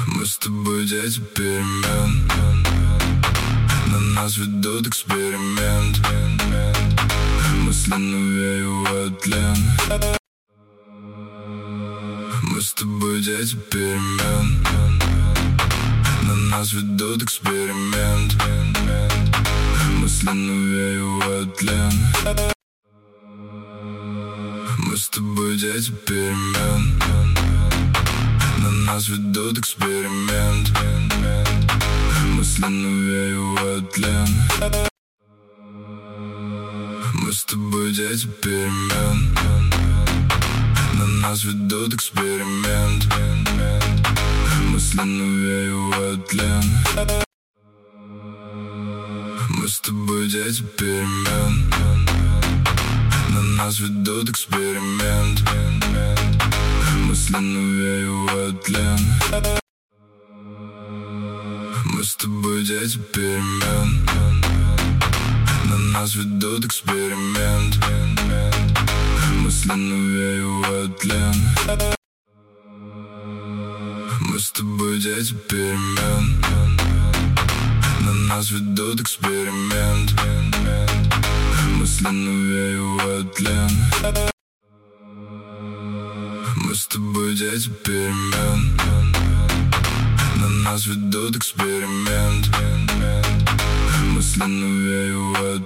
Мы с тобой дети перемен, на нас ведут эксперимент. Мысленно вею тлен. Мы с тобой дети перемен, на нас ведут эксперимент. Мысленно вею тлен. Мы с тобой дети перемен, на нас ведут эксперимент. Мысленно вею тлен. Мы с тобой дети перемен, на нас ведут эксперимент. Мысленно вею тлен. Мы с тобой дети перемен, на нас ведут эксперимент. Мысленно вею тлен. Мы с тобой дети перемен, на нас ведут эксперимент. Мысленно вею тлен. Мы с тобой дети перемен, на нас ведут эксперимент. Мысленно вею тлен. Мы с тобой дети перемен, на нас ведут эксперимент. Мысленно вею